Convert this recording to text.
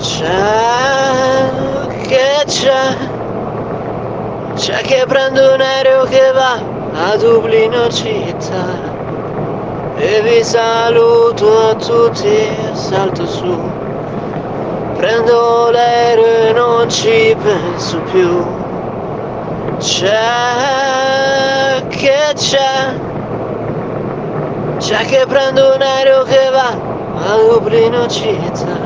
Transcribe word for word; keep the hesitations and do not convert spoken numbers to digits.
C'è, che c'è, c'è che prendo un aereo che va a Dublino città e vi saluto a tutti, salto su, prendo l'aereo e non ci penso più. C'è, che c'è, c'è che prendo un aereo che va a Dublino città